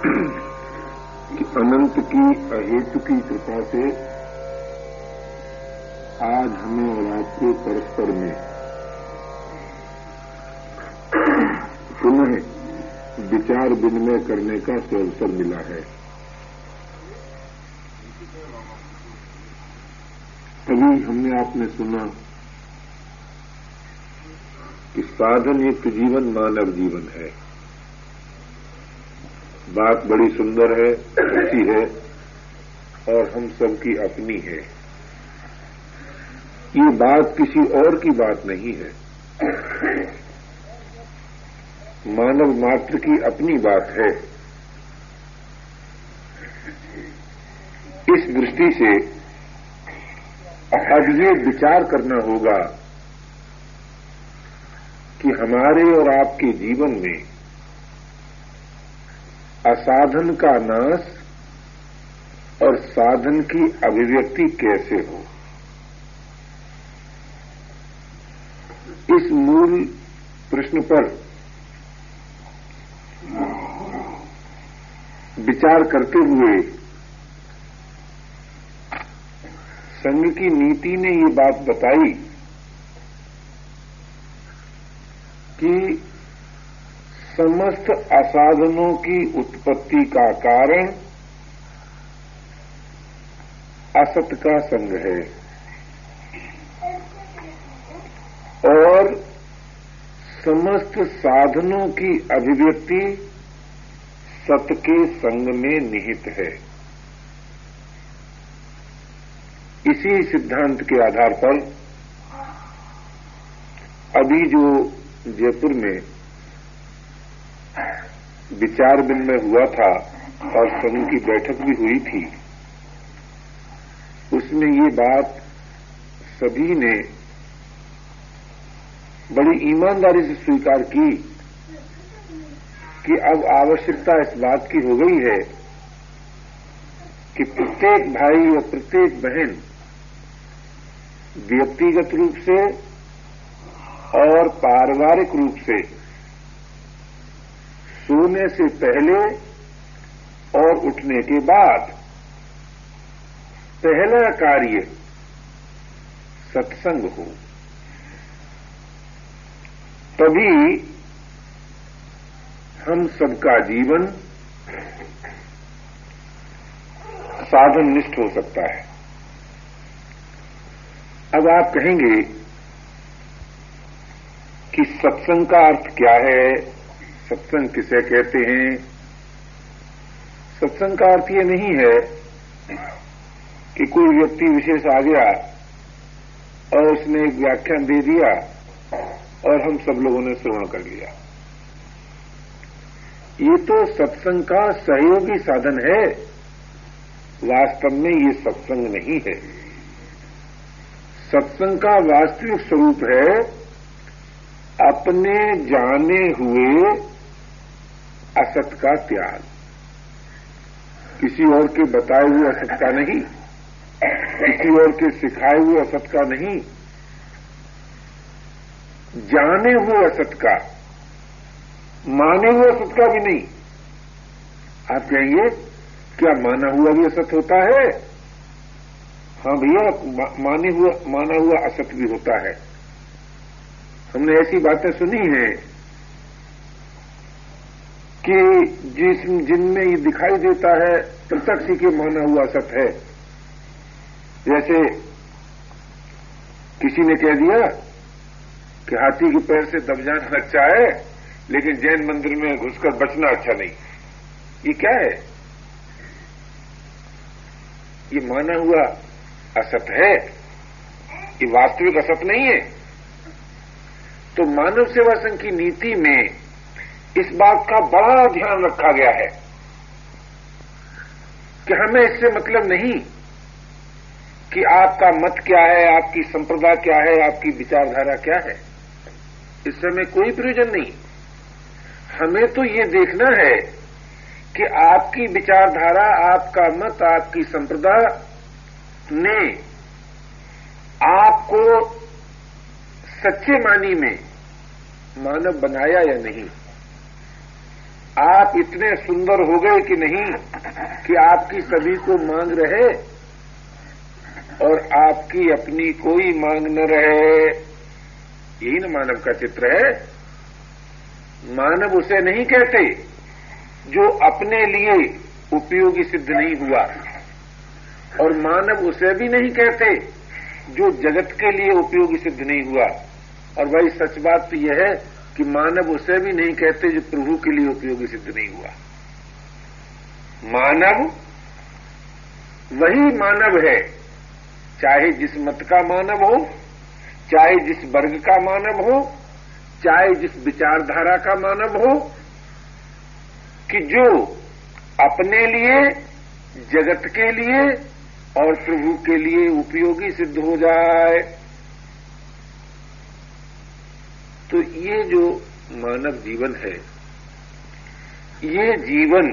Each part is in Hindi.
कि अनंत की अहेतु की कृपा से आज हमें और आपके परस्पर में पुनः विचार विनिमय करने का अवसर मिला है। अभी हमने आपने सुना कि साधन युक्त जीवन मानव जीवन है। बात बड़ी सुंदर है, अच्छी है और हम सबकी अपनी है। ये बात किसी और की बात नहीं है, मानव मात्र की अपनी बात है। इस दृष्टि से अब ये विचार करना होगा कि हमारे और आपके जीवन में असाधन का नाश और साधन की अभिव्यक्ति कैसे हो। इस मूल प्रश्न पर विचार करते हुए संघ की नीति ने ये बात बताई कि समस्त असाधनों की उत्पत्ति का कारण असत का संग है और समस्त साधनों की अभिव्यक्ति सत के संग में निहित है। इसी सिद्धांत के आधार पर अभी जो जयपुर में विचार विनिमय हुआ था और संघ की बैठक भी हुई थी, उसमें ये बात सभी ने बड़ी ईमानदारी से स्वीकार की कि अब आवश्यकता इस बात की हो गई है कि प्रत्येक भाई और प्रत्येक बहन व्यक्तिगत रूप से और पारिवारिक रूप से सोने से पहले और उठने के बाद पहला कार्य सत्संग हो, तभी हम सबका जीवन साधननिष्ठ हो सकता है। अब आप कहेंगे कि सत्संग का अर्थ क्या है, सत्संग किसे कहते हैं। सत्संग का अर्थ ये नहीं है कि कोई व्यक्ति विशेष आ गया और उसने एक व्याख्यान दे दिया और हम सब लोगों ने श्रवण कर लिया। ये तो सत्संग का सहयोगी साधन है, वास्तव में ये सत्संग नहीं है। सत्संग का वास्तविक स्वरूप है अपने जाने हुए असत का त्याग, किसी और के बताए हुए असत का नहीं, किसी और के सिखाए हुए असत का नहीं, जाने हुए असत का, माने हुए असत का भी नहीं। आप कहेंगे क्या माना हुआ भी असत होता है? हाँ भैया, माना हुआ असत भी होता है। हमने ऐसी बातें सुनी हैं कि जिनमें ये दिखाई देता है प्रत्यक्ष के माना हुआ असत है। जैसे किसी ने कह दिया कि हाथी के पैर से दब जाना अच्छा है, लेकिन जैन मंदिर में घुसकर बचना अच्छा नहीं। ये क्या है? ये माना हुआ असत है, ये वास्तविक असत नहीं है। तो मानव सेवा संघ की नीति में इस बात का बड़ा ध्यान रखा गया है कि हमें इससे मतलब नहीं कि आपका मत क्या है, आपकी संप्रदाय क्या है, आपकी विचारधारा क्या है। इससे हमें कोई प्रयोजन नहीं। हमें तो ये देखना है कि आपकी विचारधारा, आपका मत, आपकी संप्रदाय ने आपको सच्चे मानी में मानव बनाया या नहीं। आप इतने सुंदर हो गए कि नहीं कि आपकी सभी को मांग रहे और आपकी अपनी कोई मांग न रहे। यही न मानव का चित्र है। मानव उसे नहीं कहते जो अपने लिए उपयोगी सिद्ध नहीं हुआ, और मानव उसे भी नहीं कहते जो जगत के लिए उपयोगी सिद्ध नहीं हुआ। और भाई सच बात तो यह है कि मानव उसे भी नहीं कहते जो प्रभु के लिए उपयोगी सिद्ध नहीं हुआ। मानव वही मानव है, चाहे जिस मत का मानव हो, चाहे जिस वर्ग का मानव हो, चाहे जिस विचारधारा का मानव हो, कि जो अपने लिए, जगत के लिए और प्रभु के लिए उपयोगी सिद्ध हो जाए। तो ये जो मानव जीवन है, ये जीवन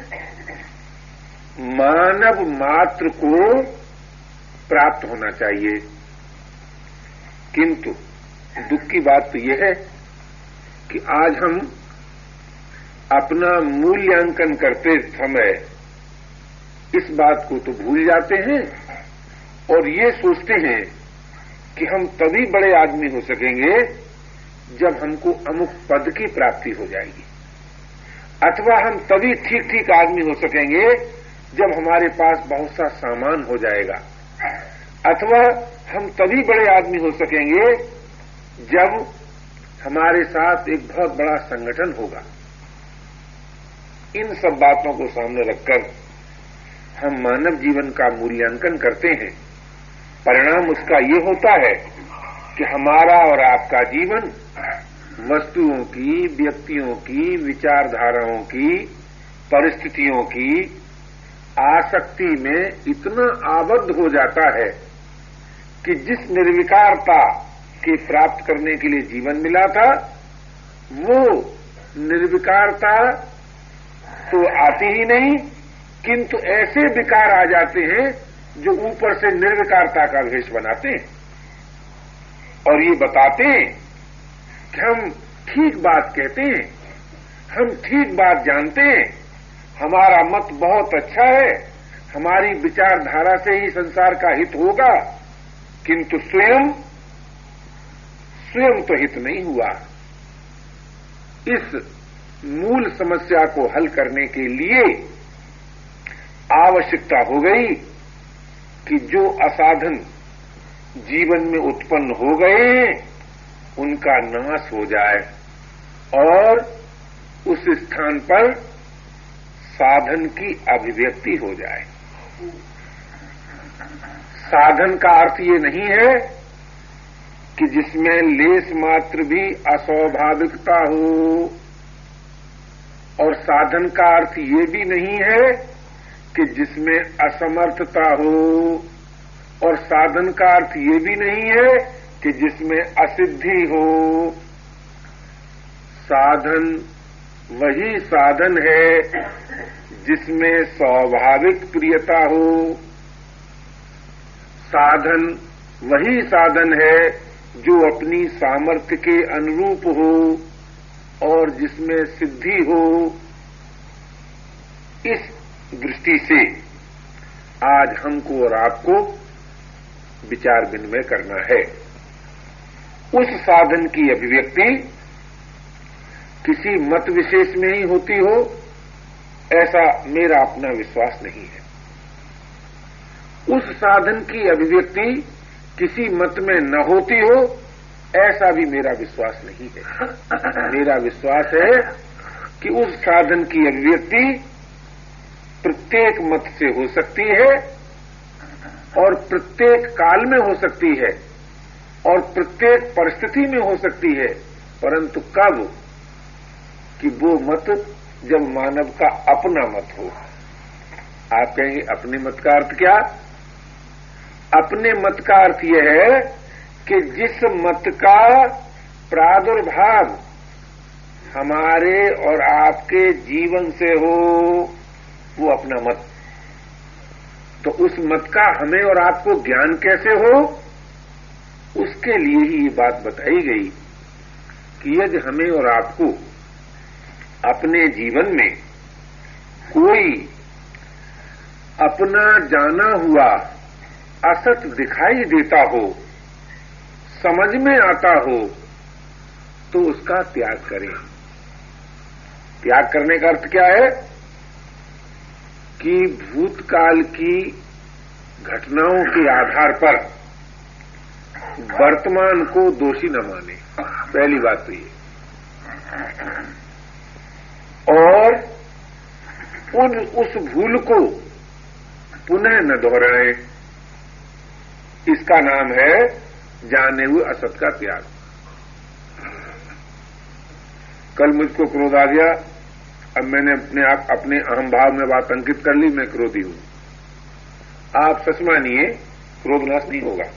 मानव मात्र को प्राप्त होना चाहिए। किंतु दुख की बात तो यह है कि आज हम अपना मूल्यांकन करते समय इस बात को तो भूल जाते हैं और ये सोचते हैं कि हम तभी बड़े आदमी हो सकेंगे जब हमको अमुक पद की प्राप्ति हो जाएगी, अथवा हम तभी ठीक ठीक आदमी हो सकेंगे जब हमारे पास बहुत सा सामान हो जाएगा, अथवा हम तभी बड़े आदमी हो सकेंगे जब हमारे साथ एक बहुत बड़ा संगठन होगा। इन सब बातों को सामने रखकर हम मानव जीवन का मूल्यांकन करते हैं। परिणाम उसका ये होता है कि हमारा और आपका जीवन वस्तुओं की, व्यक्तियों की, विचारधाराओं की, परिस्थितियों की आसक्ति में इतना आबद्ध हो जाता है कि जिस निर्विकारता के प्राप्त करने के लिए जीवन मिला था, वो निर्विकारता तो आती ही नहीं, किंतु ऐसे विकार आ जाते हैं जो ऊपर से निर्विकारता का भेष बनाते हैं और ये बताते हैं कि हम ठीक बात कहते हैं, हम ठीक बात जानते हैं, हमारा मत बहुत अच्छा है, हमारी विचारधारा से ही संसार का हित होगा, किंतु स्वयं तो हित नहीं हुआ। इस मूल समस्या को हल करने के लिए आवश्यकता हो गई कि जो असाधन जीवन में उत्पन्न हो गए उनका नाश हो जाए और उस स्थान पर साधन की अभिव्यक्ति हो जाए। साधन का अर्थ ये नहीं है कि जिसमें लेस मात्र भी अस्वाभाविकता हो, और साधन का अर्थ ये भी नहीं है कि जिसमें असमर्थता हो, और साधन का अर्थ ये भी नहीं है कि जिसमें असिद्धि हो। साधन वही साधन है जिसमें स्वाभाविक प्रियता हो, साधन वही साधन है जो अपनी सामर्थ्य के अनुरूप हो और जिसमें सिद्धि हो। इस दृष्टि से आज हमको और आपको विचार विनिमय करना है। उस साधन की अभिव्यक्ति किसी मत विशेष में ही होती हो, ऐसा मेरा अपना विश्वास नहीं है। उस साधन की अभिव्यक्ति किसी मत में न होती हो, ऐसा भी मेरा विश्वास नहीं है। मेरा विश्वास है कि उस साधन की अभिव्यक्ति प्रत्येक मत से हो सकती है और प्रत्येक काल में हो सकती है और प्रत्येक परिस्थिति में हो सकती है, परंतु कब कि वो मत जब मानव का अपना मत हो। आप कहेंगे अपने मत का अर्थ क्या? अपने मत का अर्थ यह है कि जिस मत का प्रादुर्भाव हमारे और आपके जीवन से हो, वो अपना मत। तो उस मत का हमें और आपको ज्ञान कैसे हो, उसके लिए ही ये बात बताई गई कि यदि हमें और आपको अपने जीवन में कोई अपना जाना हुआ असत दिखाई देता हो, समझ में आता हो, तो उसका त्याग करें। त्याग करने का अर्थ क्या है कि भूतकाल की घटनाओं के आधार पर वर्तमान को दोषी न माने। पहली बात तो ये, और उस भूल को पुनः न दोहराएं। इसका नाम है जाने हुए असत का त्याग। कल मुझको क्रोध आ गया, अब मैंने अपने अहम भाव में बात अंकित कर ली, मैं क्रोधी हूं। आप सच मानिए क्रोध नाश नहीं होगा।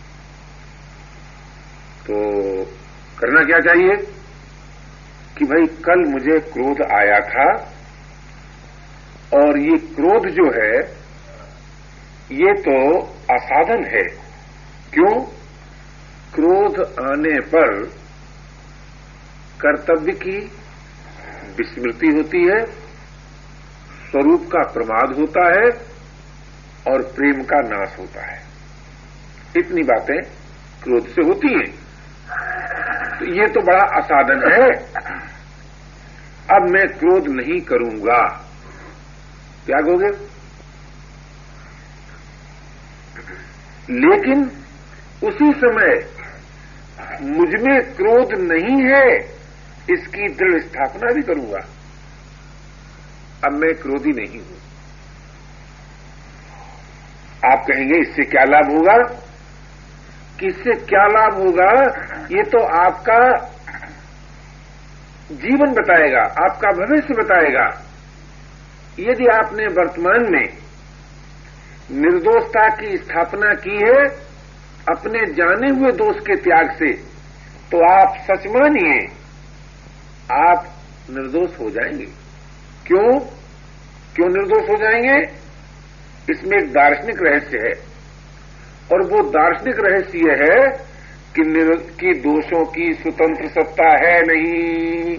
तो करना क्या चाहिए कि भाई कल मुझे क्रोध आया था, और ये क्रोध जो है ये तो असाधन है। क्यों? क्रोध आने पर कर्तव्य की विस्मृति होती है, स्वरूप का प्रमाद होता है और प्रेम का नाश होता है। इतनी बातें क्रोध से होती हैं। तो ये तो बड़ा असाधन है। अब मैं क्रोध नहीं करूंगा, त्यागोगे? लेकिन उसी समय मुझमें क्रोध नहीं है, इसकी दृढ़ स्थापना भी करूंगा। अब मैं क्रोधी नहीं हूं। आप कहेंगे इससे क्या लाभ होगा? कि इससे क्या लाभ होगा ये तो आपका जीवन बताएगा, आपका भविष्य बताएगा। यदि आपने वर्तमान में निर्दोषता की स्थापना की है अपने जाने हुए दोष के त्याग से, तो आप सच मानिए आप निर्दोष हो जाएंगे। क्यों निर्दोष हो जाएंगे? इसमें एक दार्शनिक रहस्य है, और वो दार्शनिक रहस्य है कि दोषों की स्वतंत्र सत्ता है नहीं।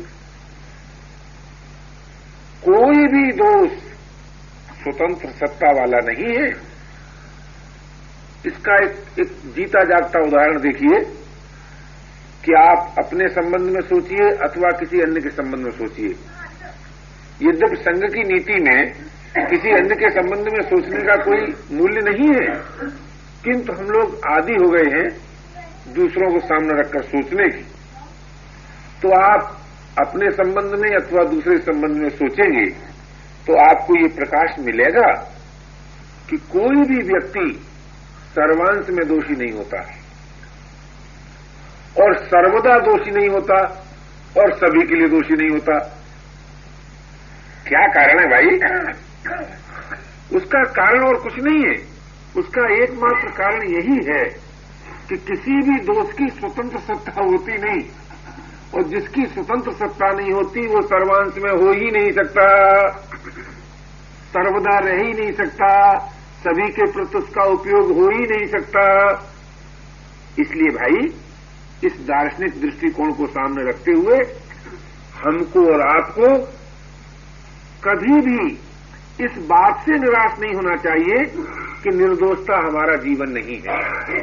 कोई भी दोष स्वतंत्र सत्ता वाला नहीं है। इसका एक जीता जागता उदाहरण देखिए कि आप अपने संबंध में सोचिए अथवा किसी अन्य के संबंध में सोचिए। यद्यपि संघ की नीति में किसी अन्य के संबंध में सोचने का कोई मूल्य नहीं है, किंतु हम लोग आदी हो गए हैं दूसरों को सामने रखकर सोचने की। तो आप अपने संबंध में अथवा दूसरे संबंध में सोचेंगे तो आपको ये प्रकाश मिलेगा कि कोई भी व्यक्ति सर्वांश में दोषी नहीं होता और सर्वदा दोषी नहीं होता और सभी के लिए दोषी नहीं होता। क्या कारण है भाई? उसका कारण और कुछ नहीं है। उसका एकमात्र कारण यही है कि किसी भी दोष की स्वतंत्र सत्ता होती नहीं, और जिसकी स्वतंत्र सत्ता नहीं होती वो सर्वांश में हो ही नहीं सकता, सर्वदा रह ही नहीं सकता, सभी के प्रति उसका उपयोग हो ही नहीं सकता। इसलिए भाई इस दार्शनिक दृष्टिकोण को सामने रखते हुए हमको और आपको कभी भी इस बात से निराश नहीं होना चाहिए कि निर्दोषता हमारा जीवन नहीं है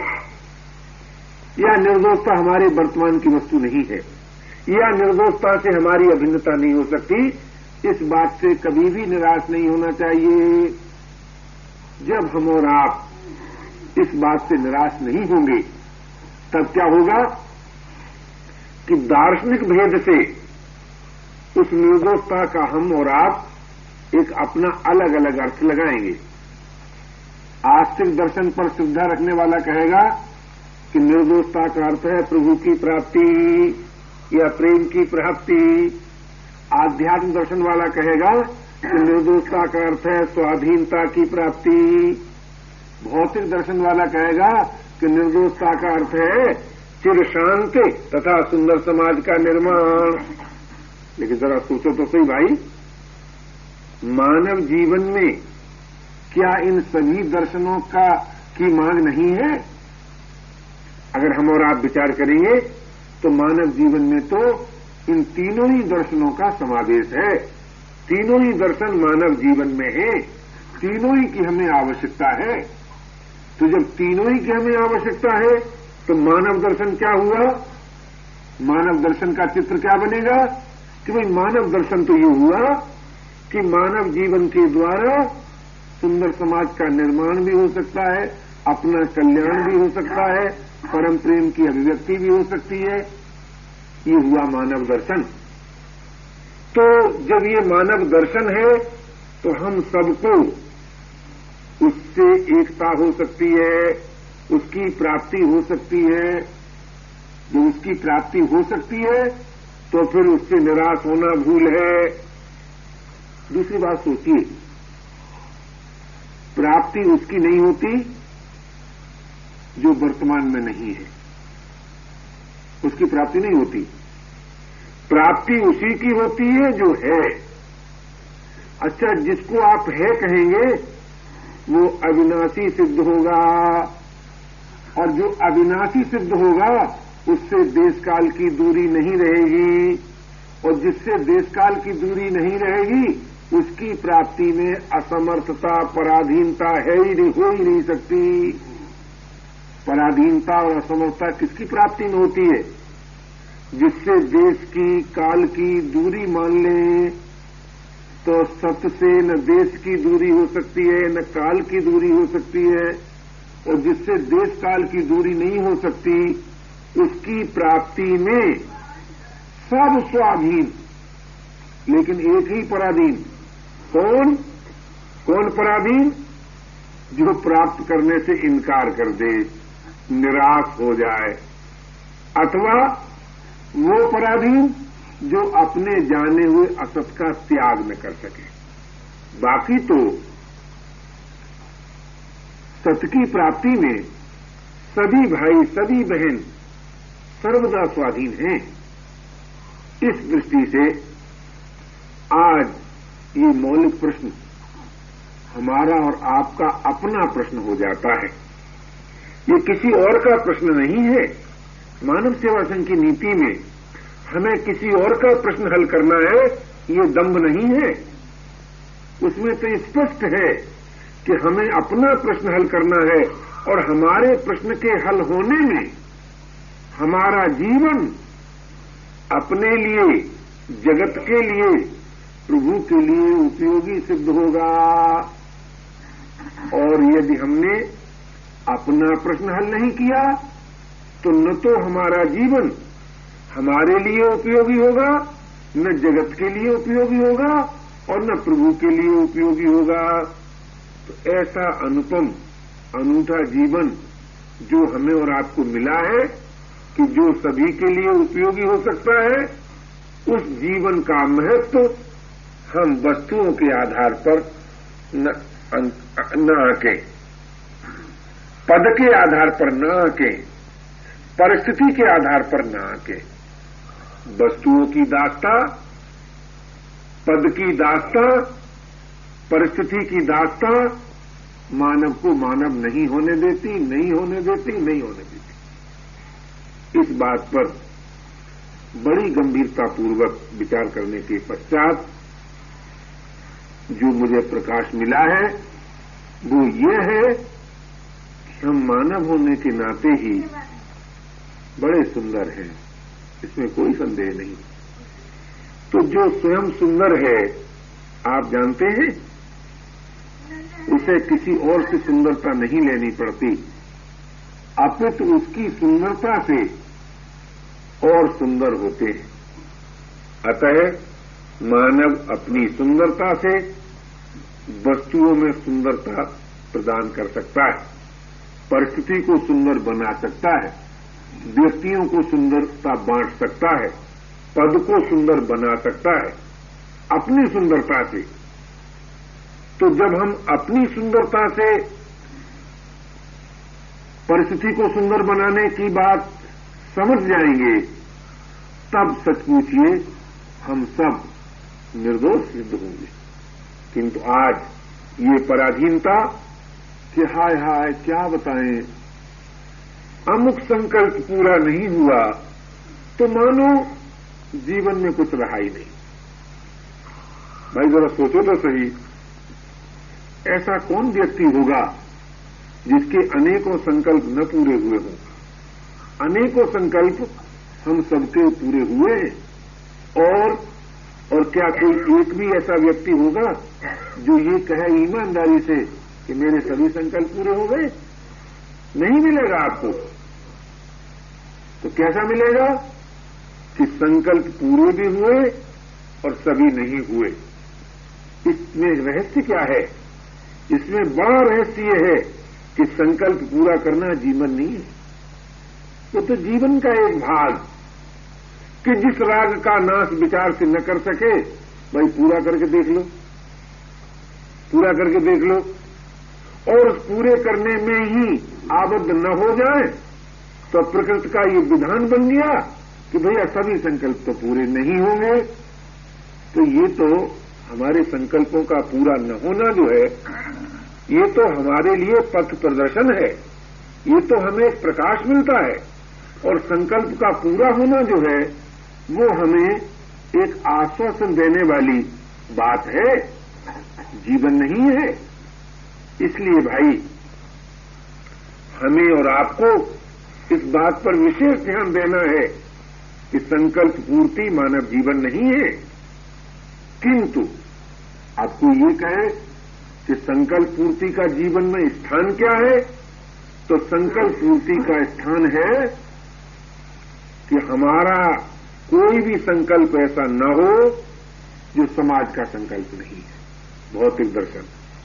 या निर्दोषता हमारे वर्तमान की वस्तु नहीं है या निर्दोषता से हमारी अभिन्नता नहीं हो सकती। इस बात से कभी भी निराश नहीं होना चाहिए। जब हम और आप इस बात से निराश नहीं होंगे तब क्या होगा कि दार्शनिक भेद से उस निर्दोषता का हम और आप एक अपना अलग अलग अर्थ लगाएंगे। आस्तिक दर्शन पर श्रद्धा रखने वाला कहेगा कि निर्दोषता का अर्थ है प्रभु की प्राप्ति या प्रेम की प्राप्ति। आध्यात्म दर्शन वाला कहेगा कि निर्दोषता का अर्थ है स्वाधीनता की प्राप्ति। भौतिक दर्शन वाला कहेगा कि निर्दोषता का अर्थ है चिर शांति तथा सुंदर समाज का निर्माण। लेकिन जरा सोचो तो सही भाई, मानव जीवन में क्या इन सभी दर्शनों की मांग नहीं है? अगर हम और आप विचार करेंगे तो मानव जीवन में तो इन तीनों ही दर्शनों का समावेश है। तीनों ही दर्शन मानव जीवन में है, तीनों ही की हमें आवश्यकता है। तो जब तीनों ही की हमें आवश्यकता है तो मानव दर्शन क्या हुआ? मानव दर्शन का चित्र क्या बनेगा कि भाई मानव दर्शन तो ये हुआ कि मानव जीवन के द्वारा सुंदर समाज का निर्माण भी हो सकता है, अपना कल्याण भी हो सकता है, परम प्रेम की अभिव्यक्ति भी हो सकती है। ये हुआ मानव दर्शन। तो जब ये मानव दर्शन है तो हम सबको उससे एकता हो सकती है, उसकी प्राप्ति हो सकती है। जब उसकी प्राप्ति हो सकती है तो फिर उससे निराश होना भूल है। दूसरी बात सोचिए, प्राप्ति उसकी नहीं होती जो वर्तमान में नहीं है, उसकी प्राप्ति नहीं होती। प्राप्ति उसी की होती है जो है। अच्छा, जिसको आप है कहेंगे वो अविनाशी सिद्ध होगा, और जो अविनाशी सिद्ध होगा उससे देश काल की दूरी नहीं रहेगी, और जिससे देश काल की दूरी नहीं रहेगी उसकी प्राप्ति में असमर्थता, पराधीनता है ही नहीं, हो ही नहीं सकती। पराधीनता और असमर्थता किसकी प्राप्ति में होती है? जिससे देश की, काल की दूरी मान लें तो सत्य से न देश की दूरी हो सकती है, न काल की दूरी हो सकती है। और जिससे देश काल की दूरी नहीं हो सकती उसकी प्राप्ति में सब स्वाधीन, लेकिन एक ही पराधीन। कौन? कौन पराधीन? जो प्राप्त करने से इनकार कर दे, निराश हो जाए, अथवा वो पराधीन जो अपने जाने हुए असत का त्याग न कर सके। बाकी तो सत्य की प्राप्ति में सभी भाई, सभी बहन सर्वदा स्वाधीन हैं। इस दृष्टि से आज ये मौलिक प्रश्न हमारा और आपका अपना प्रश्न हो जाता है। ये किसी और का प्रश्न नहीं है। मानव सेवा संघ की नीति में हमें किसी और का प्रश्न हल करना है, ये दंभ नहीं है। उसमें तो स्पष्ट है कि हमें अपना प्रश्न हल करना है, और हमारे प्रश्न के हल होने में हमारा जीवन अपने लिए, जगत के लिए, प्रभु के लिए उपयोगी सिद्ध होगा। और यदि हमने अपना प्रश्न हल नहीं किया तो न तो हमारा जीवन हमारे लिए उपयोगी होगा, न जगत के लिए उपयोगी होगा, और न प्रभु के लिए उपयोगी होगा। तो ऐसा अनुपम, अनूठा जीवन जो हमें और आपको मिला है कि जो सभी के लिए उपयोगी हो सकता है, उस जीवन का महत्व हम वस्तुओं के आधार पर न आके, पद के आधार पर न आके, परिस्थिति के आधार पर न आके, वस्तुओं की दास्ता, पद की दास्ता, परिस्थिति की दास्ता मानव को मानव नहीं होने देती, नहीं होने देती, नहीं होने देती। इस बात पर बड़ी गंभीरतापूर्वक विचार करने के पश्चात जो मुझे प्रकाश मिला है वो ये है कि हम मानव होने के नाते ही बड़े सुंदर हैं, इसमें कोई संदेह नहीं। तो जो स्वयं सुंदर है, आप जानते हैं, उसे किसी और से सुंदरता नहीं लेनी पड़ती, अपितु उसकी सुंदरता से और सुंदर होते हैं। अतः मानव अपनी सुंदरता से वस्तुओं में सुंदरता प्रदान कर सकता है, परिस्थिति को सुंदर बना सकता है, व्यक्तियों को सुंदरता बांट सकता है, पद को सुंदर बना सकता है अपनी सुंदरता से। तो जब हम अपनी सुंदरता से परिस्थिति को सुंदर बनाने की बात समझ जाएंगे, तब सच पूछिए हम सब निर्दोष सिद्ध होंगे। किंतु आज ये पराधीनता कि हाय हाय क्या बताएं, अमुक संकल्प पूरा नहीं हुआ तो मानो जीवन में कुछ रहा ही नहीं। भाई जरा सोचो तो सही, ऐसा कौन व्यक्ति होगा जिसके अनेकों संकल्प न पूरे हुए हों? अनेकों संकल्प हम सबके पूरे हुए हैं। और क्या कोई एक भी ऐसा व्यक्ति होगा जो ये कहे ईमानदारी से कि मेरे सभी संकल्प पूरे हो गए? नहीं मिलेगा आपको। तो कैसा मिलेगा कि संकल्प पूरे भी हुए और सभी नहीं हुए। इसमें रहस्य क्या है? इसमें बड़ा रहस्य यह है कि संकल्प पूरा करना जीवन नहीं है। वो तो जीवन का एक भाग कि जिस राग का नाश विचार से न कर सके, भाई पूरा करके देख लो, पूरा करके देख लो। और उस पूरे करने में ही आबद्ध न हो जाए तो प्रकृति का ये विधान बन गया कि भैया सभी संकल्प तो पूरे नहीं होंगे। तो ये तो हमारे संकल्पों का पूरा न होना जो है, ये तो हमारे लिए पथ प्रदर्शन है, ये तो हमें एक प्रकाश मिलता है। और संकल्प का पूरा होना जो है वो हमें एक आश्वासन देने वाली बात है, जीवन नहीं है। इसलिए भाई हमें और आपको इस बात पर विशेष ध्यान देना है कि संकल्प पूर्ति मानव जीवन नहीं है। किंतु आपको ये कहे कि संकल्प पूर्ति का जीवन में स्थान क्या है, तो संकल्प पूर्ति का स्थान है कि हमारा कोई भी संकल्प ऐसा न हो जो समाज का संकल्प नहीं है। भौतिक दर्शन,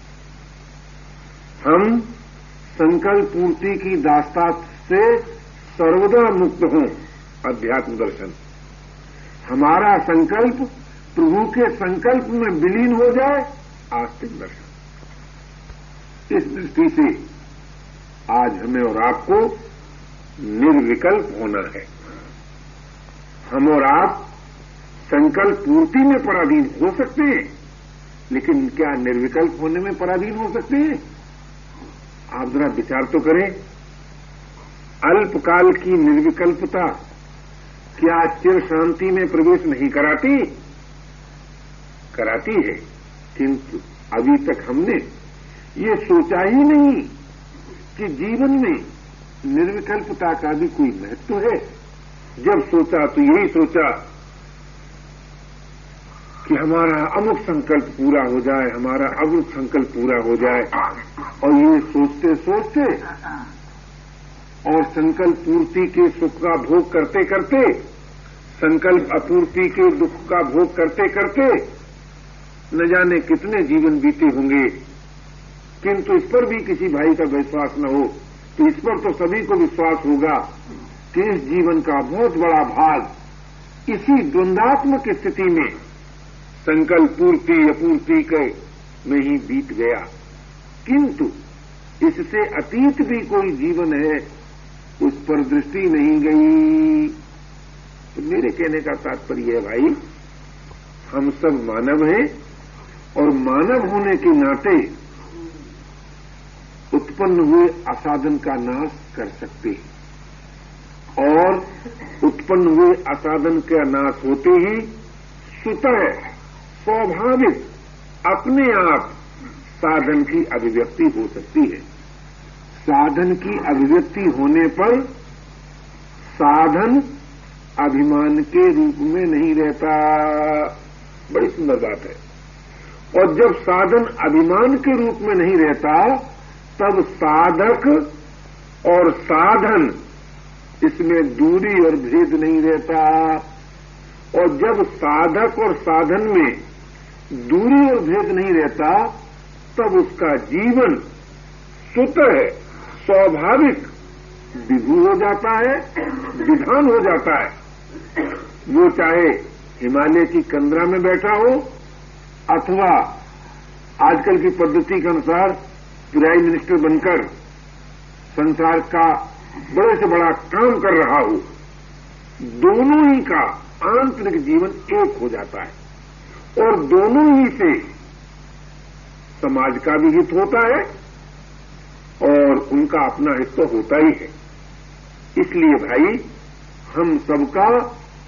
हम संकल्प पूर्ति की दास्ता से सर्वदा मुक्त हों। अध्यात्म दर्शन, हमारा संकल्प प्रभु के संकल्प में विलीन हो जाए। आस्तिक दर्शन। इस दृष्टि से आज हमें और आपको निर्विकल्प होना है। हम और आप संकल्प पूर्ति में पराधीन हो सकते हैं, लेकिन क्या निर्विकल्प होने में पराधीन हो सकते हैं? आप जरा विचार तो करें। अल्पकाल की निर्विकल्पता क्या चिर शांति में प्रवेश नहीं कराती? कराती है। किंतु अभी तक हमने ये सोचा ही नहीं कि जीवन में निर्विकल्पता का भी कोई महत्व है। जब सोचा तो यही सोचा कि हमारा अमुक संकल्प पूरा हो जाए, हमारा अमुक संकल्प पूरा हो जाए। और ये सोचते सोचते और संकल्प पूर्ति के सुख का भोग करते करते, संकल्प अपूर्ति के दुख का भोग करते करते न जाने कितने जीवन बीते होंगे। किंतु इस पर भी किसी भाई का विश्वास न हो तो इस पर तो सभी को विश्वास होगा कि इस जीवन का बहुत बड़ा भाग इसी द्वंद्वात्मक स्थिति में संकल्प पूर्ति अपूर्ति के में ही बीत गया। किंतु इससे अतीत भी कोई जीवन है, उस पर दृष्टि नहीं गई। तो मेरे कहने का तात्पर्य है भाई, हम सब मानव हैं और मानव होने के नाते उत्पन्न हुए असाधन का नाश कर सकते हैं। और उत्पन्न हुए असाधन का नाश होते ही स्वतः स्वाभाविक अपने आप साधन की अभिव्यक्ति हो सकती है। साधन की अभिव्यक्ति होने पर साधन अभिमान के रूप में नहीं रहता। बड़ी सुंदर बात है। और जब साधन अभिमान के रूप में नहीं रहता तब साधक और साधन इसमें दूरी और भेद नहीं रहता। और जब साधक और साधन में दूरी और भेद नहीं रहता तब उसका जीवन स्वतः स्वाभाविक विभू हो जाता है, विधान हो जाता है। वो चाहे हिमालय की कंदरा में बैठा हो अथवा आजकल की पद्धति के अनुसार प्राइम मिनिस्टर बनकर संसार का बड़े से बड़ा काम कर रहा हो, दोनों ही का आंतरिक जीवन एक हो जाता है और दोनों ही से समाज का भी हित होता है और उनका अपना हित तो होता ही है। इसलिए भाई हम सबका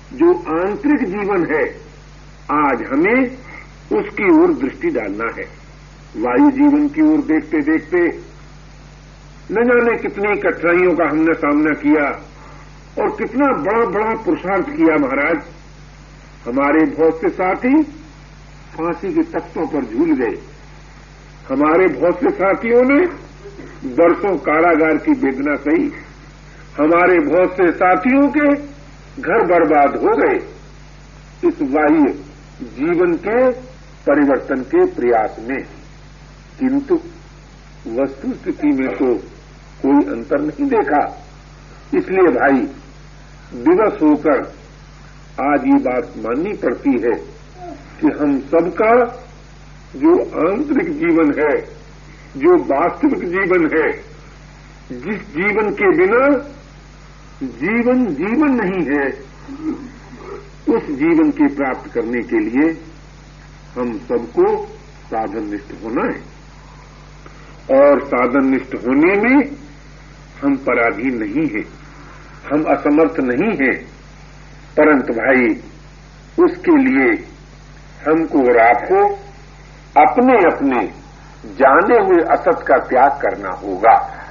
जो आंतरिक जीवन है, आज हमें उसकी ओर दृष्टि डालना है। वायु जीवन की ओर देखते देखते न जाने कितनी कठिनाइयों का हमने सामना किया और कितना बड़ा बड़ा पुरुषार्थ किया महाराज। हमारे बहुत से साथी फांसी के तख्तों पर झूल गए। हमारे बहुत से साथियों ने बरसों कारागार की वेदना सही। हमारे बहुत से साथियों के घर बर्बाद हो गए इस वायु जीवन के परिवर्तन के प्रयास में। किंतु वस्तु स्थिति में तो कोई अंतर नहीं देखा। इसलिए भाई दिवस होकर आज ये बात माननी पड़ती है कि हम सबका जो आंतरिक जीवन है, जो वास्तविक जीवन है, जिस जीवन के बिना जीवन जीवन नहीं है, उस जीवन के प्राप्त करने के लिए हम सबको साधननिष्ठ होना है। और साधननिष्ठ होने में हम पराधीन नहीं हैं, हम असमर्थ नहीं हैं, परंतु भाई उसके लिए हमको और आपको अपने अपने जाने हुए असत का त्याग करना होगा।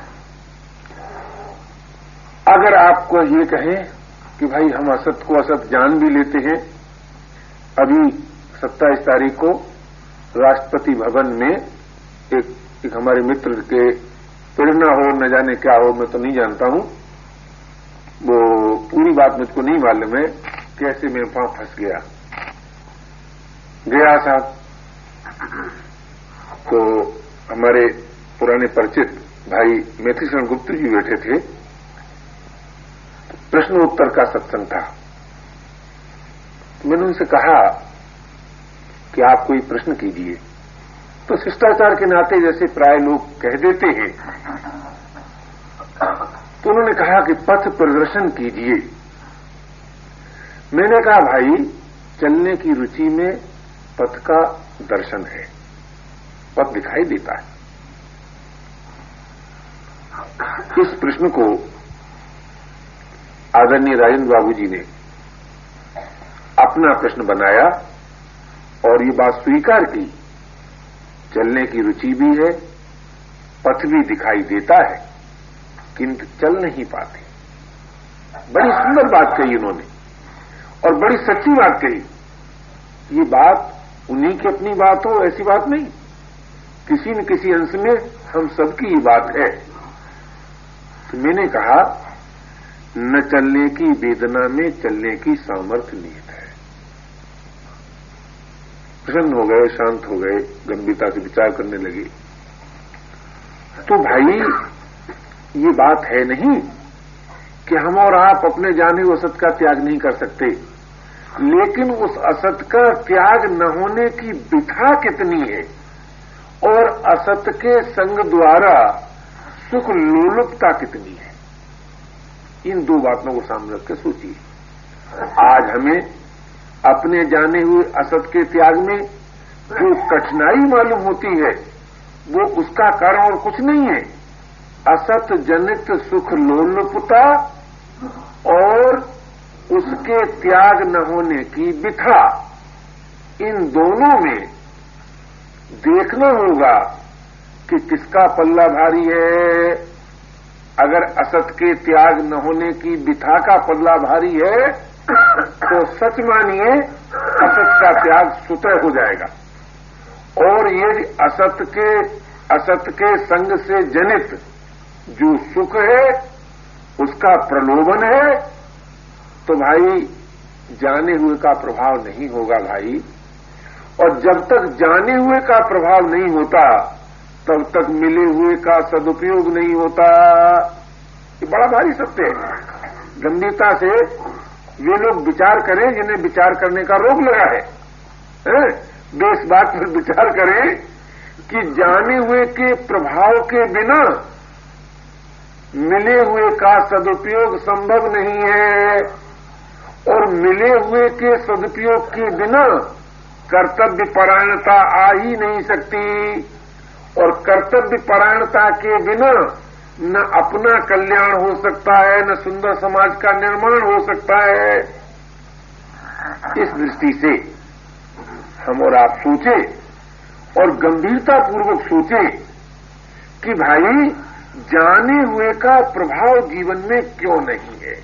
अगर आपको ये कहें कि भाई हम असत को असत जान भी लेते हैं, अभी 27 तारीख को राष्ट्रपति भवन में एक हमारे मित्र के प्रेरणा हो न जाने क्या हो, मैं तो नहीं जानता हूं, वो पूरी बात मुझको नहीं मालूम है कैसे मैं वहां फंस गया साहब। तो हमारे पुराने परिचित भाई मैथिशरण गुप्त जी बैठे थे, प्रश्नोत्तर का सत्संग था। मैंने उनसे कहा कि आप कोई प्रश्न कीजिए, तो शिष्टाचार के नाते जैसे प्राय लोग कह देते हैं, तो उन्होंने कहा कि पथ प्रदर्शन कीजिए। मैंने कहा भाई चलने की रुचि में पथ का दर्शन है, पथ दिखाई देता है। इस प्रश्न को आदरणीय राजेंद्र बाबू जी ने अपना प्रश्न बनाया और ये बात स्वीकार की, चलने की रुचि भी है, पथ भी दिखाई देता है, किंतु चल नहीं पाते। बड़ी सुंदर बात कही उन्होंने और बड़ी सच्ची बात कही। ये बात उन्हीं की अपनी बात हो ऐसी बात नहीं, किसी न किसी अंश में हम सबकी ये बात है। तो मैंने कहा न चलने की वेदना में चलने की सामर्थ्य निहित है। प्रसन्न हो गए, शांत हो गए, गंभीरता से विचार करने लगे। तो भाई ये बात है नहीं कि हम और आप अपने जाने हुए असत का त्याग नहीं कर सकते, लेकिन उस असत का त्याग न होने की बिथा कितनी है और असत के संग द्वारा सुख लोलुपता कितनी है। इन दो बातों को सामने रख के सोचिए। आज हमें अपने जाने हुए असत के त्याग में जो कठिनाई मालूम होती है वो उसका कारण और कुछ नहीं है, असत जनित सुख लोलुपता और उसके त्याग न होने की बिथा। इन दोनों में देखना होगा कि किसका पल्ला भारी है। अगर असत के त्याग न होने की बिथा का पल्ला भारी है तो सच मानिए असत का त्याग स्वतः हो जाएगा। और यदि असत के संग से जनित जो सुख है उसका प्रलोभन है तो भाई जाने हुए का प्रभाव नहीं होगा भाई। और जब तक जाने हुए का प्रभाव नहीं होता तब तक मिले हुए का सदुपयोग नहीं होता। ये बड़ा भारी सत्य है। गंभीरता से वे लोग विचार करें जिन्हें विचार करने का रोग लगा है। वे इस बात पर विचार करें कि जाने हुए के प्रभाव के बिना मिले हुए का सदुपयोग संभव नहीं है और मिले हुए के सदुपयोग के बिना कर्तव्य परायणता आ ही नहीं सकती और कर्तव्य परायणता के बिना न अपना कल्याण हो सकता है, न सुंदर समाज का निर्माण हो सकता है। इस दृष्टि से हम और आप सोचे और गंभीरता पूर्वक सोचे कि भाई जाने हुए का प्रभाव जीवन में क्यों नहीं है,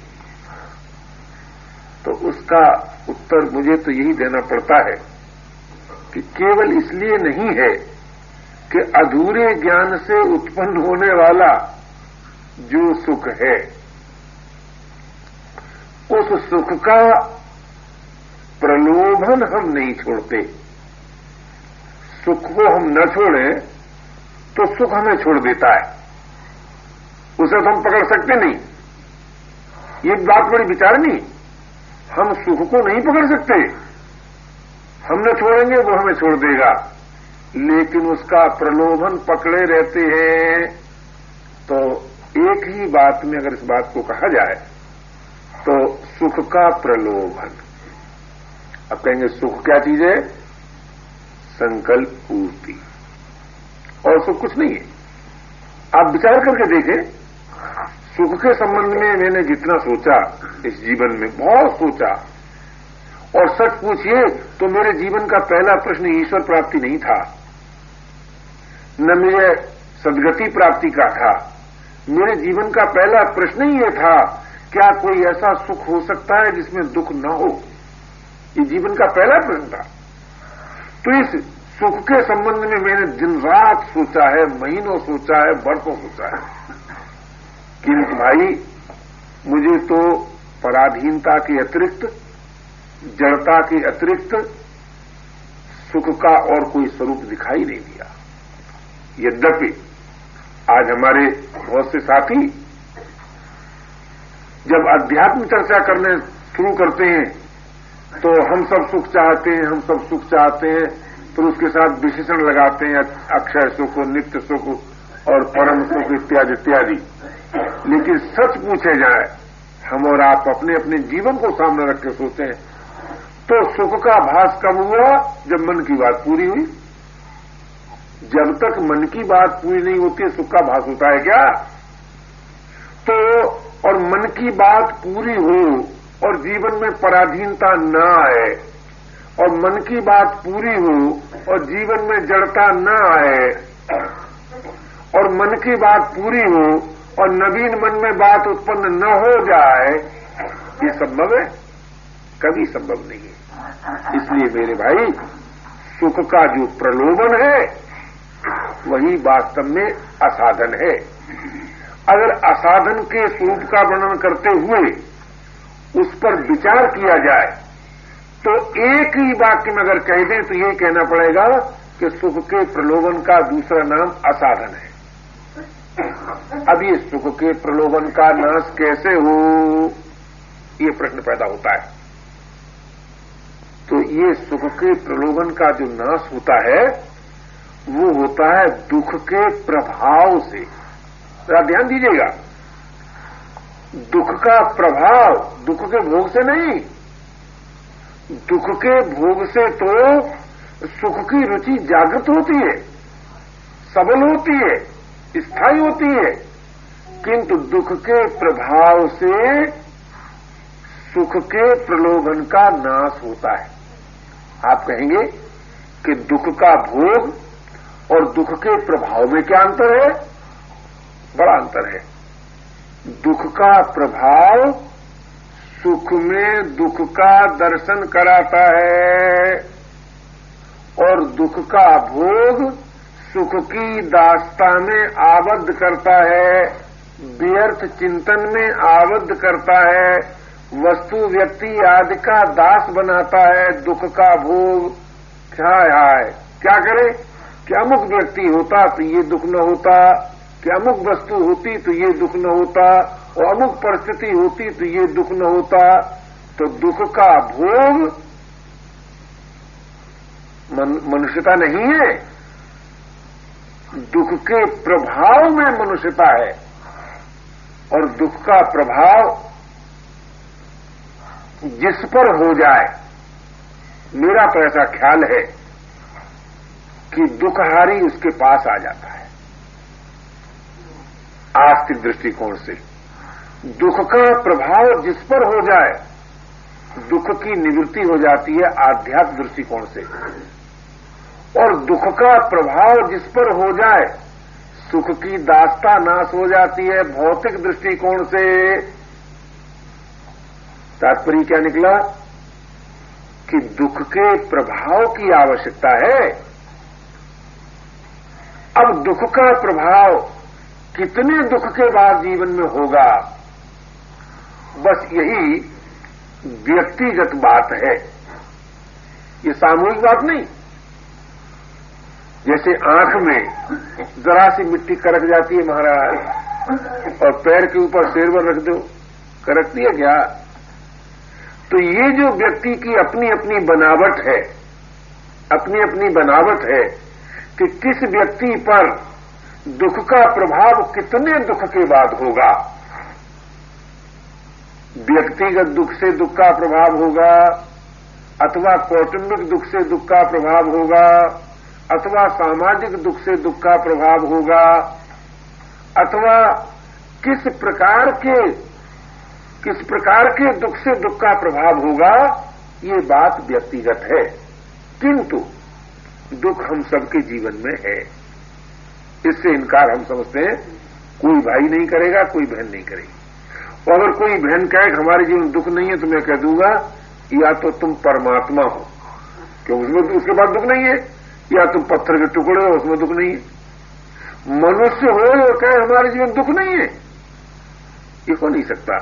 तो उसका उत्तर मुझे तो यही देना पड़ता है कि केवल इसलिए नहीं है कि अधूरे ज्ञान से उत्पन्न होने वाला जो सुख है उस सुख का प्रलोभन हम नहीं छोड़ते। सुख को हम न छोड़ें तो सुख हमें छोड़ देता है, उसे तो हम पकड़ सकते नहीं। ये बात बड़ी विचारनी, हम सुख को नहीं पकड़ सकते, हम न छोड़ेंगे वो हमें छोड़ देगा, लेकिन उसका प्रलोभन पकड़े रहते हैं। तो एक ही बात में अगर इस बात को कहा जाए तो सुख का प्रलोभन। अब कहेंगे सुख क्या चीज है? संकल्प पूर्ति, और सुख कुछ नहीं है। आप विचार करके देखें, सुख के संबंध में मैंने जितना सोचा इस जीवन में, बहुत सोचा, और सच पूछिए तो मेरे जीवन का पहला प्रश्न ईश्वर प्राप्ति नहीं था, न मेरे सद्गति प्राप्ति का था। मेरे जीवन का पहला प्रश्न ही यह था, क्या कोई ऐसा सुख हो सकता है जिसमें दुख न हो? ये जीवन का पहला प्रश्न था। तो इस सुख के संबंध में मैंने दिन रात सोचा है, महीनों सोचा है, बरसों सोचा है, किंतु भाई मुझे तो पराधीनता के अतिरिक्त, जड़ता के अतिरिक्त सुख का और कोई स्वरूप दिखाई नहीं दिया। यद्यपि आज हमारे बहुत से साथी जब अध्यात्म चर्चा करने शुरू करते हैं तो हम सब सुख चाहते हैं, हम सब सुख चाहते हैं, फिर उसके साथ विशेषण लगाते हैं अक्षय सुख, नित्य सुख और परम सुख इत्यादि इत्यादि। लेकिन सच पूछे जाए, हम और आप अपने अपने जीवन को सामने रख के सोचते हैं तो सुख का भास कब हुआ? जब मन की बात पूरी हुई। जब तक मन की बात पूरी नहीं होती सुख का भास होता है क्या? तो और मन की बात पूरी हो और जीवन में पराधीनता न आए, और मन की बात पूरी हो और जीवन में जड़ता न आए, और मन की बात पूरी हो और नवीन मन में बात उत्पन्न न हो जाए, ये संभव है? कभी संभव नहीं है। इसलिए मेरे भाई, सुख का जो प्रलोभन है वही वास्तव में असाधन है। अगर असाधन के स्वरूप का वर्णन करते हुए उस पर विचार किया जाए तो एक ही वाक्य में अगर कह दें तो ये कहना पड़ेगा कि सुख के प्रलोभन का दूसरा नाम असाधन है। अब ये सुख के प्रलोभन का नाश कैसे हो, ये प्रश्न पैदा होता है। तो ये सुख के प्रलोभन का जो नाश होता है वो होता है दुख के प्रभाव से। जरा ध्यान दीजिएगा, दुख का प्रभाव दुख के भोग से नहीं, दुख के भोग से तो सुख की रुचि जागृत होती है, सबल होती है, स्थायी होती है, किंतु दुख के प्रभाव से सुख के प्रलोभन का नाश होता है। आप कहेंगे कि दुख का भोग और दुख के प्रभाव में क्या अंतर है? बड़ा अंतर है। दुख का प्रभाव सुख में दुख का दर्शन कराता है और दुख का भोग सुख की दास्ता में आबद्ध करता है, व्यर्थ चिंतन में आबद्ध करता है, वस्तु व्यक्ति आदि का दास बनाता है। दुख का भोग क्या है? क्या करे कि अमुक व्यक्ति होता तो ये दुख न होता, कि अमुक वस्तु होती तो ये दुख न होता, और अमुक परिस्थिति होती तो ये दुख न होता। तो दुख का भोग मनुष्यता नहीं है, दुख के प्रभाव में मनुष्यता है। और दुख का प्रभाव जिस पर हो जाए, मेरा तो ऐसा ख्याल है कि दुखहारी उसके पास आ जाता है। आस्तिक दृष्टिकोण से दुख का प्रभाव जिस पर हो जाए दुख की निवृत्ति हो जाती है आध्यात्म दृष्टिकोण से, और दुख का प्रभाव जिस पर हो जाए सुख की दास्ता नाश हो जाती है भौतिक दृष्टिकोण से। तात्पर्य क्या निकला कि दुख के प्रभाव की आवश्यकता है। अब दुख का प्रभाव कितने दुख के बाद जीवन में होगा, बस यही व्यक्तिगत बात है, ये सामूहिक बात नहीं। जैसे आंख में जरा सी मिट्टी करक जाती है महाराज, और पैर के ऊपर शेरवर रख दो, करकती है क्या? तो ये जो व्यक्ति की अपनी अपनी बनावट है, अपनी अपनी बनावट है कि किस व्यक्ति पर दुख का प्रभाव कितने दुख के बाद होगा। व्यक्तिगत दुख से दुख का प्रभाव होगा, अथवा कौटुंबिक दुख से दुख का प्रभाव होगा, अथवा सामाजिक दुख से दुख का प्रभाव होगा, अथवा किस प्रकार के दुख से दुख का प्रभाव होगा, ये बात व्यक्तिगत है। किंतु दुख हम सबके जीवन में है, इससे इनकार हम समझते हैं कोई भाई नहीं करेगा, कोई बहन नहीं करेगी। और अगर कोई बहन कहे हमारे जीवन में दुख नहीं है तो मैं कह दूंगा या तो तुम परमात्मा हो, क्यों उसमें उसके बाद दुख नहीं है, या तुम पत्थर के टुकड़े हो, उसमें दुख नहीं है। मनुष्य हो और कहे हमारे जीवन दुख नहीं है, ये हो नहीं सकता।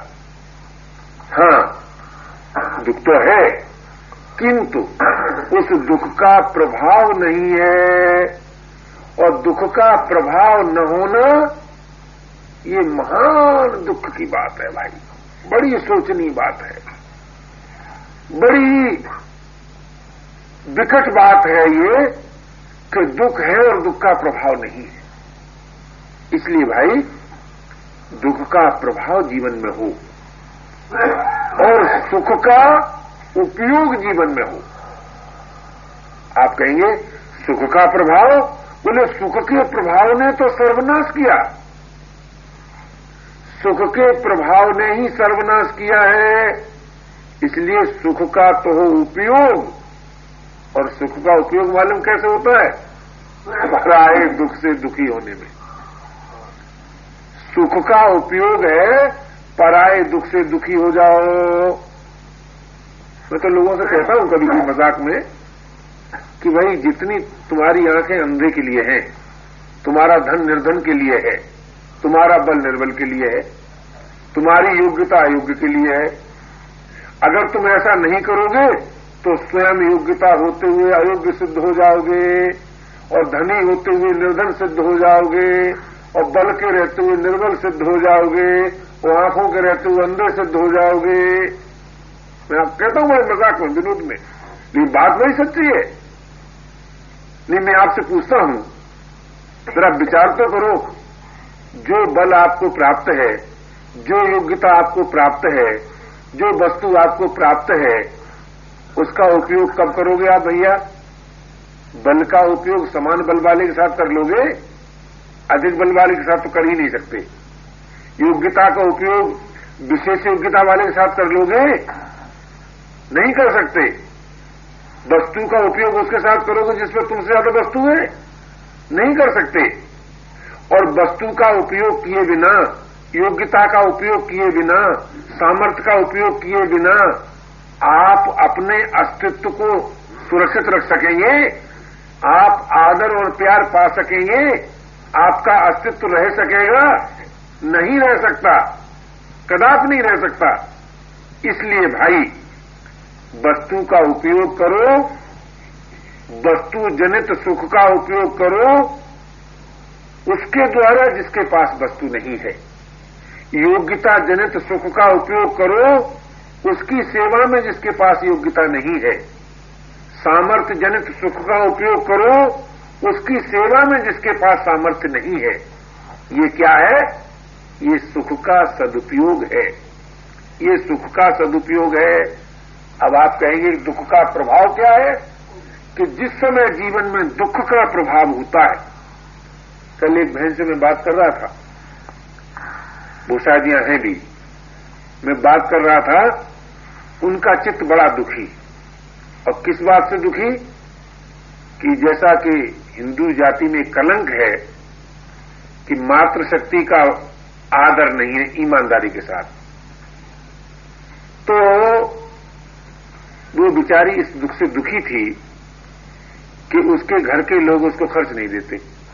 हाँ, दुख तो है, किंतु उस दुख का प्रभाव नहीं है, और दुख का प्रभाव न होना ये महान दुख की बात है भाई, बड़ी सोचनीय बात है, बड़ी विकट बात है ये कि दुख है और दुख का प्रभाव नहीं है। इसलिए भाई दुख का प्रभाव जीवन में हो और सुख का उपयोग जीवन में हो। आप कहेंगे सुख का प्रभाव, बोले सुख के प्रभाव ने तो सर्वनाश किया, सुख के प्रभाव ने ही सर्वनाश किया है। इसलिए सुख का तो हो उपयोग, और सुख का उपयोग मालूम कैसे होता है? पराये दुख से दुखी होने में। सुख का उपयोग है पराये दुख से दुखी हो जाओ। मैं तो लोगों से कहता हूं कभी कभी मजाक में कि भाई जितनी तुम्हारी आंखें अंधे के लिए हैं, तुम्हारा धन निर्धन के लिए है, तुम्हारा बल निर्बल के लिए है, तुम्हारी योग्यता अयोग्य के लिए है। अगर तुम ऐसा नहीं करोगे तो स्वयं योग्यता होते हुए अयोग्य सिद्ध हो जाओगे, और धनी होते हुए निर्धन सिद्ध हो जाओगे, और बल के रहते हुए निर्बल सिद्ध हो जाओगे, और आंखों के रहते हुए अंधे सिद्ध हो जाओगे। मैं आप कहता हूं मैं मजाक में, विनोद में, लेकिन बात वही सच्ची है। नहीं, मैं आपसे पूछता हूं, जरा विचार तो करो, जो बल आपको प्राप्त है, जो योग्यता आपको प्राप्त है, जो वस्तु आपको प्राप्त है, उसका उपयोग कब करोगे आप भैया? बल का उपयोग समान बल वाले के साथ कर लोगे, अधिक बल वाले के साथ तो कर ही नहीं सकते। योग्यता का उपयोग विशेष योग्यता वाले के साथ कर लोगे, नहीं कर सकते। वस्तु का उपयोग उसके साथ करोगे जिसमें तुमसे ज्यादा वस्तु है, नहीं कर सकते। और वस्तु का उपयोग किए बिना, योग्यता का उपयोग किए बिना, सामर्थ्य का उपयोग किए बिना आप अपने अस्तित्व को सुरक्षित रख सकेंगे? आप आदर और प्यार पा सकेंगे? आपका अस्तित्व रह सकेगा? नहीं रह सकता, कदापि नहीं रह सकता। इसलिए भाई वस्तु का उपयोग करो, वस्तु जनित सुख का उपयोग करो उसके द्वारा जिसके पास वस्तु नहीं है। योग्यता जनित सुख का उपयोग करो उसकी सेवा में जिसके पास योग्यता नहीं है। सामर्थ्य जनित सुख का उपयोग करो उसकी सेवा में जिसके पास सामर्थ्य नहीं है। ये क्या है? ये सुख का सदुपयोग है, ये सुख का सदुपयोग है। अब आप कहेंगे दुख का प्रभाव क्या है? कि जिस समय जीवन में दुख का प्रभाव होता है, कल एक बहन से मैं बात कर रहा था, वो शायद यहां है भी, मैं बात कर रहा था उनका चित्त बड़ा दुखी। और किस बात से दुखी? कि जैसा कि हिंदू जाति में कलंक है कि मातृशक्ति का आदर नहीं है ईमानदारी के साथ, तो वो बेचारी इस दुख से दुखी थी कि उसके घर के लोग उसको खर्च नहीं देते।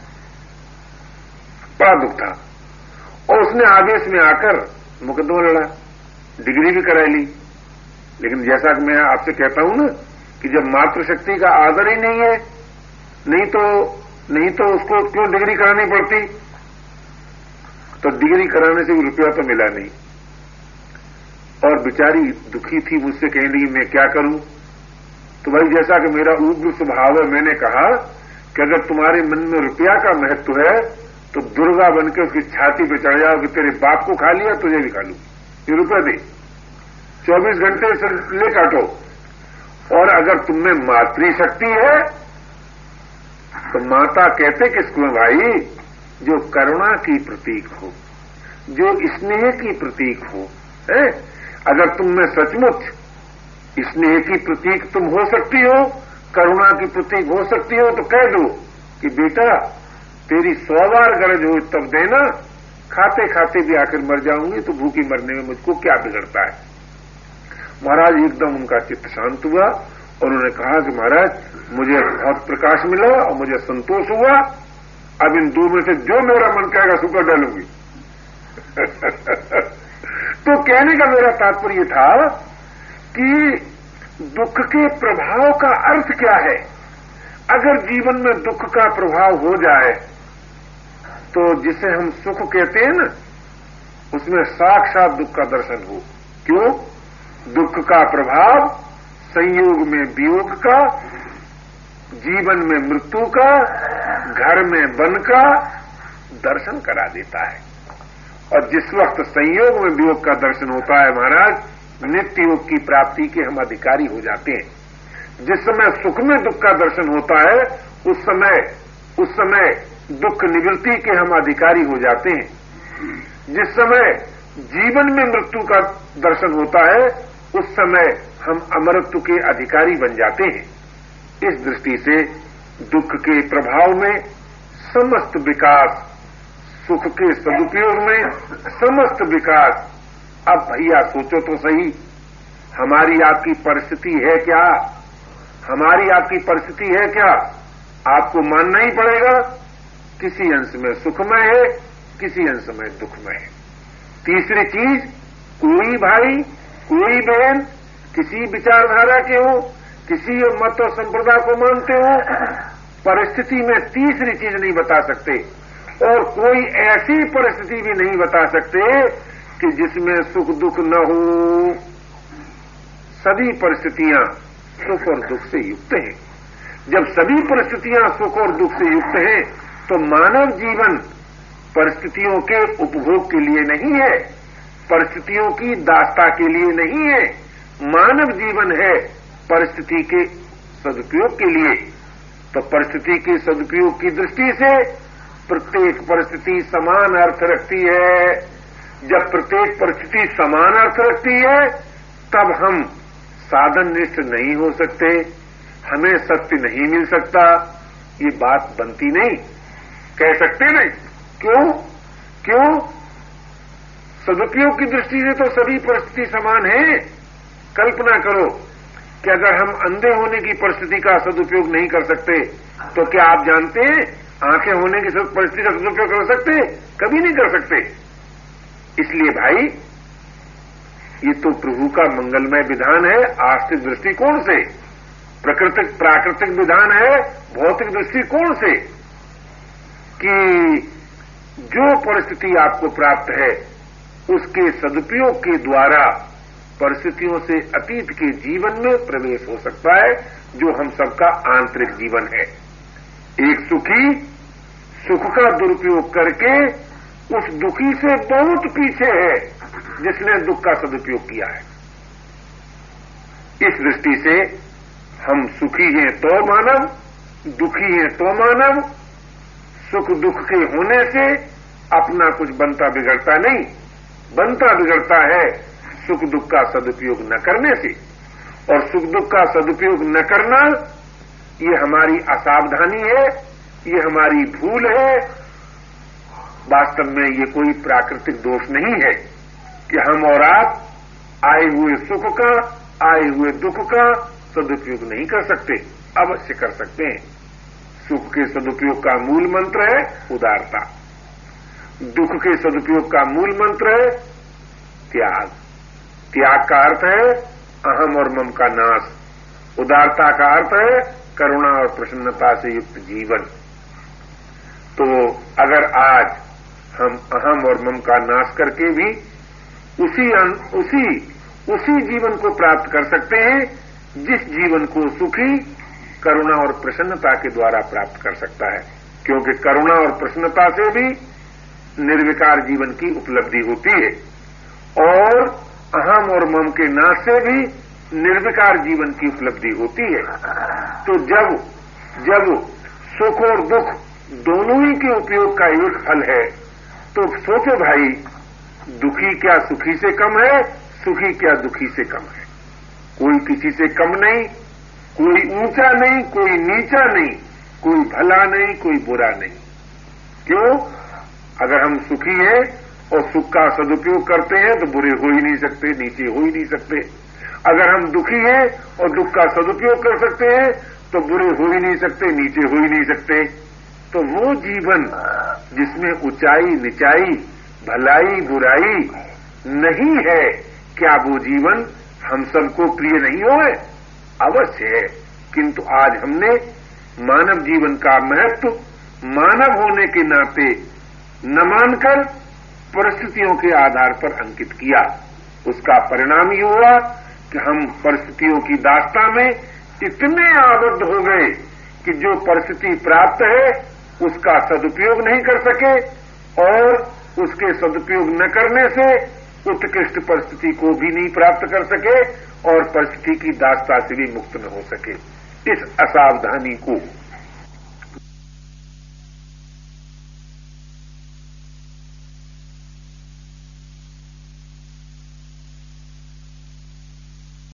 बड़ा दुख था। और उसने आवेश में आकर मुकदमा लड़ा, डिग्री भी कराई ली। लेकिन जैसा कि मैं आपसे कहता हूं ना कि जब मातृशक्ति का आदर ही नहीं है, नहीं तो उसको क्यों डिग्री करानी पड़ती? तो डिग्री कराने से भी रुपया तो मिला नहीं। और बेचारी दुखी थी, मुझसे कहने लगी मैं क्या करूं? तो भाई जैसा कि मेरा उग्र स्वभाव है, मैंने कहा कि अगर तुम्हारे मन में रुपया का महत्व है तो दुर्गा बनकर उसकी छाती पे चढ़ जाओ कि तेरे बाप को खा लिया तुझे भी खा लूं, ये रुपया दे, 24 घंटे से ले काटो। और अगर तुम में मातृशक्ति है तो माता कहते किसको भाई? जो करुणा की प्रतीक हो, जो स्नेह की प्रतीक हो, है? अगर तुम में सचमुच स्नेह की प्रतीक तुम हो सकती हो, करुणा की प्रतीक हो सकती हो, तो कह दो कि बेटा तेरी 100 बार गरज हो तब देना, खाते खाते भी आखिर मर जाऊंगी तो भूखी मरने में मुझको क्या बिगड़ता है। महाराज एकदम उनका चित्त शांत हुआ और उन्होंने कहा कि महाराज मुझे बहुत प्रकाश मिला और मुझे संतोष हुआ, अब इन 2 में से जो मेरा मन कहेगा सो कर डालूंगी। तो कहने का मेरा तात्पर्य था कि दुख के प्रभाव का अर्थ क्या है। अगर जीवन में दुख का प्रभाव हो जाए तो जिसे हम सुख कहते हैं ना, उसमें साक्षात दुख का दर्शन हो। क्यों? दुख का प्रभाव संयोग में वियोग का, जीवन में मृत्यु का, घर में वन का दर्शन करा देता है। और जिस वक्त संयोग में वियोग का दर्शन होता है महाराज, नित्य योग की प्राप्ति के हम अधिकारी हो जाते हैं। जिस समय सुख में दुख का दर्शन होता है उस समय दुख निवृत्ति के हम अधिकारी हो जाते हैं। जिस समय जीवन में मृत्यु का दर्शन होता है उस समय हम अमरत्व के अधिकारी बन जाते हैं। इस दृष्टि से दुख के प्रभाव में समस्त विकास, सुख के सदुपयोग में समस्त विकास। अब भैया सोचो तो सही, हमारी आपकी परिस्थिति है क्या? हमारी आपकी परिस्थिति है क्या? आपको मानना ही पड़ेगा, किसी अंश में सुखमय है, किसी अंश में दुखमय है। तीसरी चीज, कोई भाई, कोई बहन किसी विचारधारा के हो, किसी मत और संप्रदाय को मानते हो, परिस्थिति में तीसरी चीज नहीं बता सकते। और कोई ऐसी परिस्थिति भी नहीं बता सकते कि जिसमें सुख दुख न हो। सभी परिस्थितियां सुख और दुख से युक्त हैं। जब सभी परिस्थितियां सुख और दुख से युक्त हैं तो मानव जीवन परिस्थितियों के उपभोग के लिए नहीं है, परिस्थितियों की दास्ता के लिए नहीं है। मानव जीवन है परिस्थिति के सदुपयोग के लिए। तो परिस्थिति के सदुपयोग की दृष्टि से प्रत्येक परिस्थिति समान अर्थ रखती है। जब प्रत्येक परिस्थिति समान अर्थ रखती है तब हम साधननिष्ठ नहीं हो सकते, हमें सत्य नहीं मिल सकता, ये बात बनती नहीं, कह सकते नहीं। क्यों? सदुपयोग की दृष्टि से तो सभी परिस्थिति समान है। कल्पना करो कि अगर हम अंधे होने की परिस्थिति का सदुपयोग नहीं कर सकते तो क्या आप जानते हैं आंखें होने की परिस्थिति का सदुपयोग कर सकते? कभी नहीं कर सकते। इसलिए भाई ये तो प्रभु का मंगलमय विधान है आस्तिक दृष्टिकोण से, प्राकृतिक विधान है भौतिक दृष्टिकोण से, कि जो परिस्थिति आपको प्राप्त है उसके सदुपयोग के द्वारा परिस्थितियों से अतीत के जीवन में प्रवेश हो सकता है, जो हम सबका आंतरिक जीवन है। एक सुखी सुख का दुरुपयोग करके उस दुखी से बहुत पीछे है जिसने दुख का सदुपयोग किया है। इस दृष्टि से हम सुखी हैं तो मानव, दुखी हैं तो मानव। सुख दुख के होने से अपना कुछ बनता बिगड़ता नहीं, बनता बिगड़ता है सुख दुख का सदुपयोग न करने से, और सुख दुख का सदुपयोग न करना ये हमारी असावधानी है, ये हमारी भूल है। वास्तव में ये कोई प्राकृतिक दोष नहीं है कि हम और आप आए हुए सुख का, आए हुए दुख का सदुपयोग नहीं कर सकते। अवश्य कर सकते हैं। सुख के सदुपयोग का मूल मंत्र है उदारता, दुख के सदुपयोग का मूल मंत्र है त्याग। त्याग का अर्थ है अहम और मम का नाश, उदारता का अर्थ है करुणा और प्रसन्नता से युक्त जीवन। तो अगर आज हम अहम और मम का नाश करके भी उसी जीवन को प्राप्त कर सकते हैं जिस जीवन को सुखी करुणा और प्रसन्नता के द्वारा प्राप्त कर सकता है, क्योंकि करुणा और प्रसन्नता से भी निर्विकार जीवन की उपलब्धि होती है और अहम और मम के नाश से भी निर्विकार जीवन की उपलब्धि होती है। तो जब सुख और दुख दोनों ही के उपयोग का एक फल है, तो सोचो भाई, दुखी क्या सुखी से कम है, सुखी क्या दुखी से कम है? कोई किसी से कम नहीं, कोई ऊंचा नहीं, कोई नीचा नहीं, कोई भला नहीं, कोई बुरा नहीं। क्यों? अगर हम सुखी हैं और सुख का सदुपयोग करते हैं तो बुरे हो ही नहीं सकते, नीचे हो ही नहीं सकते। अगर हम दुखी हैं और दुख का सदुपयोग कर सकते हैं तो बुरे हो ही नहीं सकते, नीचे हो ही नहीं सकते। तो वो जीवन जिसमें ऊंचाई नीचाई, भलाई बुराई नहीं है, क्या वो जीवन हम सबको प्रिय नहीं होए? अवश्य है। किंतु आज हमने मानव जीवन का महत्व मानव होने के नाते न मानकर परिस्थितियों के आधार पर अंकित किया। उसका परिणाम ये हुआ कि हम परिस्थितियों की दास्तां में इतने आबद्ध हो गए कि जो परिस्थिति प्राप्त है उसका सदुपयोग नहीं कर सके और उसके सदुपयोग न करने से उत्कृष्ट परिस्थिति को भी नहीं प्राप्त कर सके और परिस्थिति की दास्ता से भी मुक्त न हो सके। इस असावधानी को